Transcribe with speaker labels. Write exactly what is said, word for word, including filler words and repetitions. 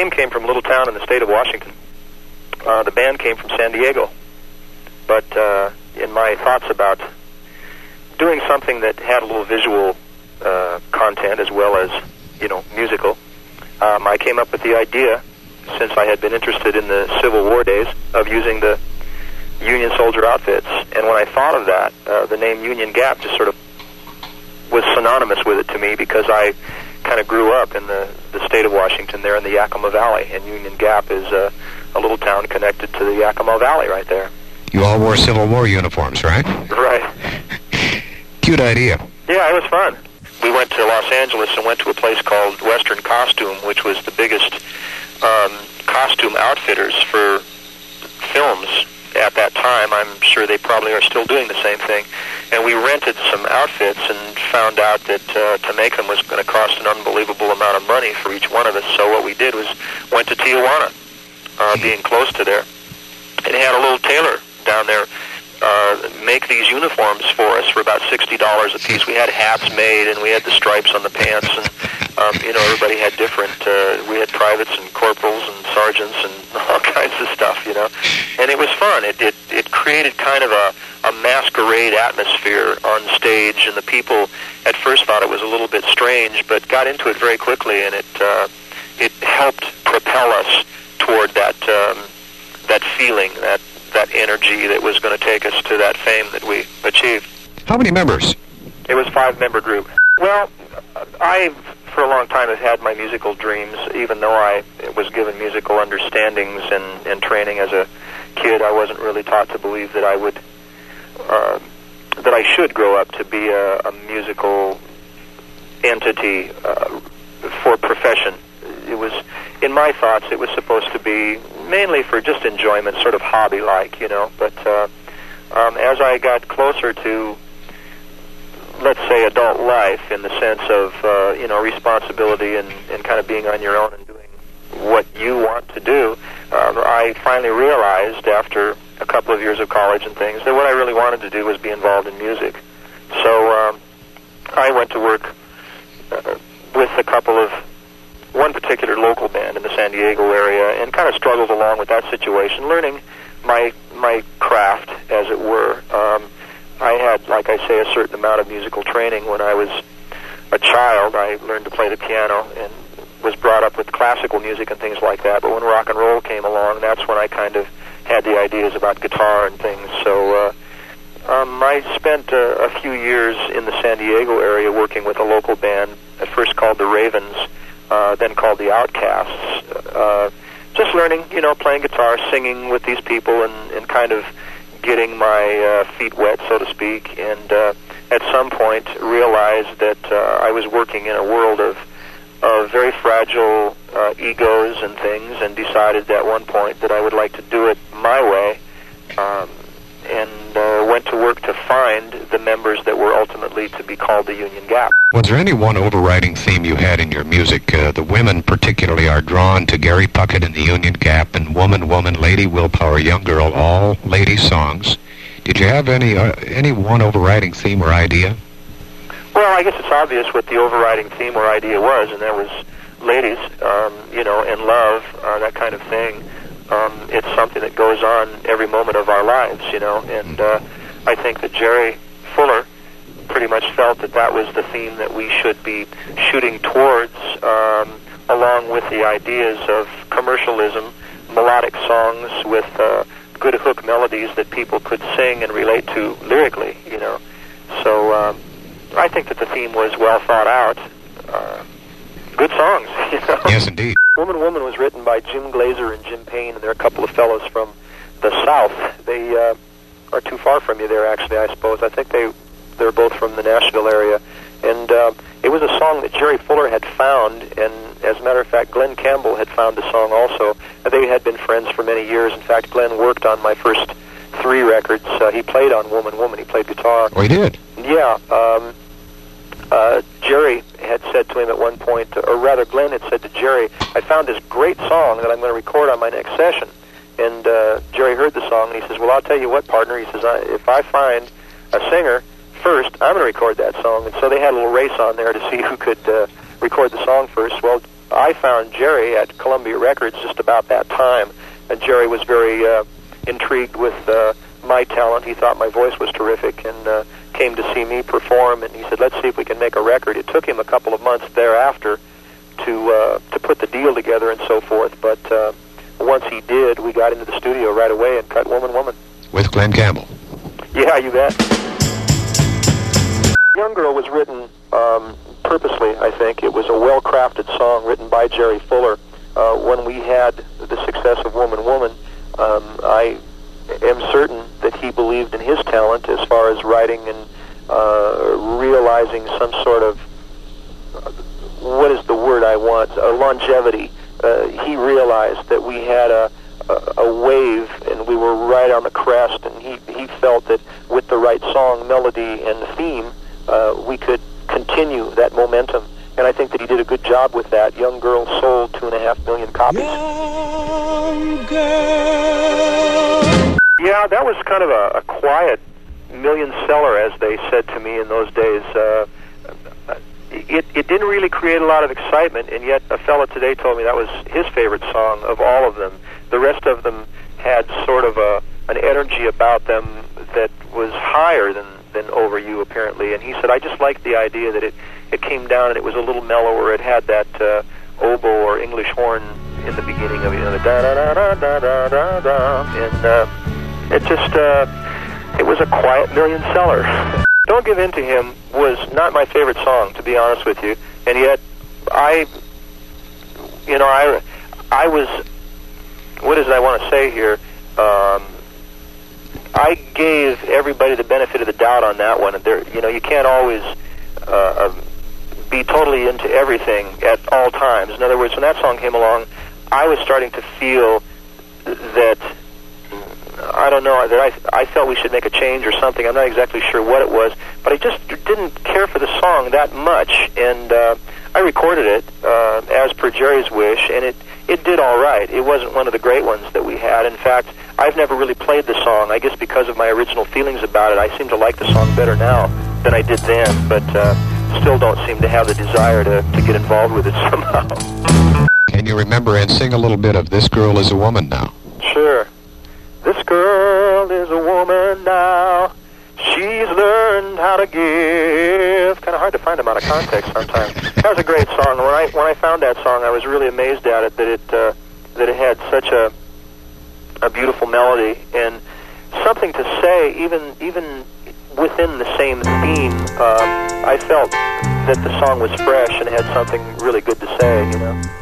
Speaker 1: song came from a little town in the state of Washington. Uh, the band came from San Diego. But uh, in my thoughts about doing something that had a little visual uh, content as well as, you know, musical, um, I came up with the idea, since I had been interested in the Civil War days, of using the Union soldier outfits. And when I thought of that, uh, the name Union Gap just sort of was synonymous with it to me, because I kind of grew up in the, the state of Washington there in the Yakima Valley, and Union Gap is uh, a little town connected to the Yakima Valley right there.
Speaker 2: You all wore Civil War uniforms, right?
Speaker 1: Right.
Speaker 2: Cute idea.
Speaker 1: Yeah, it was fun. We went to Los Angeles and went to a place called Western Costume, which was the biggest um, costume outfitters for films at that time. I'm sure they probably are still doing the same thing. And we rented some outfits and found out that uh, to make them was going to cost an unbelievable amount of money for each one of us. So what we did was went to Tijuana, uh, being close to there, and had a little tailor down there uh, make these uniforms for us for about sixty dollars a piece. We had hats made, and we had the stripes on the pants, and um, you know, everybody had different, uh, we had privates and corporals and sergeants and all kinds of stuff, you know, and it was fun. It, it, it created kind of a, a masquerade atmosphere on stage, and the people at first thought it was a little bit strange, but got into it very quickly, and it, uh, it helped propel us toward that, um, that feeling, that that energy that was going to take us to that fame that we achieved.
Speaker 2: How many members?
Speaker 1: It was a five-member group. Well, I, for a long time, have had my musical dreams, even though I was given musical understandings and, and training as a kid. I wasn't really taught to believe that I would, uh, that I should grow up to be a, a musical entity uh, for profession. It was, in my thoughts, it was supposed to be mainly for just enjoyment, sort of hobby-like, you know. But uh, um, as I got closer to, let's say, adult life, in the sense of, uh, you know, responsibility and, and kind of being on your own and doing what you want to do, uh, I finally realized, after a couple of years of college and things, that what I really wanted to do was be involved in music. So um, I went to work uh, with a couple of one particular local band in the San Diego area, and kind of struggled along with that situation, learning my my craft, as it were. Um, I had, like I say, a certain amount of musical training when I was a child. I learned to play the piano and was brought up with classical music and things like that. But when rock and roll came along, that's when I kind of had the ideas about guitar and things. So uh, um, I spent uh, a few years in the San Diego area working with a local band, at first called the Ravens, Uh, then called the Outcasts, uh, just learning, you know, playing guitar, singing with these people, and, and kind of getting my uh, feet wet, so to speak, and uh, at some point realized that uh, I was working in a world of, of very fragile uh, egos and things, and decided at one point that I would like to do it my way, um, and uh, went to work to find the members that were ultimately to be called the Union Gap.
Speaker 2: Was there any one overriding theme you had in your music? Uh, the women particularly are drawn to Gary Puckett and the Union Gap, and Woman, Woman, Lady Willpower, Young Girl, all lady songs. Did you have any uh, any one overriding theme or idea?
Speaker 1: Well, I guess it's obvious what the overriding theme or idea was, and that was ladies, um, you know, and love, uh, that kind of thing. Um, it's something that goes on every moment of our lives, you know, and uh, I think that Jerry Fuller pretty much felt that that was the theme that we should be shooting towards, um, along with the ideas of commercialism, melodic songs with uh, good hook melodies that people could sing and relate to lyrically, you know. So um, I think that the theme was well thought out. Uh, good songs, you know.
Speaker 2: Yes, indeed.
Speaker 1: Woman, Woman was written by Jim Glazer and Jim Payne, and they're a couple of fellows from the South. They uh, are too far from you there, actually, I suppose. I think they... They're both from the Nashville area. And uh, it was a song that Jerry Fuller had found, and as a matter of fact, Glenn Campbell had found the song also. They had been friends for many years. In fact, Glenn worked on my first three records. Uh, he played on Woman, Woman. He played guitar.
Speaker 2: Oh, he did?
Speaker 1: Yeah. Um, uh, Jerry had said to him at one point, or rather Glenn had said to Jerry, I found this great song that I'm going to record on my next session. And uh, Jerry heard the song, and he says, well, I'll tell you what, partner. He says, I, if I find a singer first, I'm going to record that song. And so they had a little race on there to see who could uh, record the song first. Well, I found Jerry at Columbia Records just about that time, and Jerry was very uh, intrigued with uh, my talent. He thought my voice was terrific, and uh, came to see me perform, and he said, let's see if we can make a record. It took him a couple of months thereafter to uh, to put the deal together and so forth, but uh, once he did, we got into the studio right away and cut Woman, Woman.
Speaker 2: With Glen Campbell.
Speaker 1: Yeah, you bet. Young Girl was written um, purposely, I think. It was a well-crafted song written by Jerry Fuller. Uh, when we had the success of Woman, Woman, um, I am certain that he believed in his talent as far as writing and uh, realizing some sort of, uh, what is the word I want, a longevity. Uh, he realized that we had a, a, a wave and we were right on the crest, and he, he felt that with the right song, melody, and theme, uh, we could continue that momentum. And I think that he did a good job with that. Young Girl sold two and a half million copies.
Speaker 3: Young Girl.
Speaker 1: Yeah, that was kind of a, a quiet million seller, as they said to me in those days. Uh, it, it didn't really create a lot of excitement, and yet a fellow today told me that was his favorite song of all of them. The rest of them had sort of a an energy about them that was higher than, than Over You, apparently. And he said, I just liked the idea that it, it came down and it was a little mellower. It had that uh, oboe or English horn in the beginning of it, you know, the da-da-da-da-da-da-da-da, and uh, it just, uh, it was a quiet million seller. Don't Give In to Him was not my favorite song, to be honest with you, and yet I, you know, I, I was, what is it I want to say here? Um, I gave everybody the benefit of the doubt on that one. There, you know, you can't always uh, be totally into everything at all times. In other words, when that song came along, I was starting to feel that, I don't know, that I, I felt we should make a change or something. I'm not exactly sure what it was, but I just didn't care for the song that much, and uh, I recorded it uh, as per Jerry's wish, and it, it did all right. It wasn't one of the great ones that we had. In fact, I've never really played the song. I guess because of my original feelings about it, I seem to like the song better now than I did then, but uh, still don't seem to have the desire to, to get involved with it somehow.
Speaker 2: Can you remember and sing a little bit of This Girl Is a Woman Now?
Speaker 1: Sure. This girl is a woman now. She's learned how to give. Kind of hard to find them out of context sometimes. That was a great song. When I when I found that song, I was really amazed at it, that it uh, that it had such a a beautiful melody and something to say, even even within the same theme. Uh, I felt that the song was fresh and had something really good to say, you know.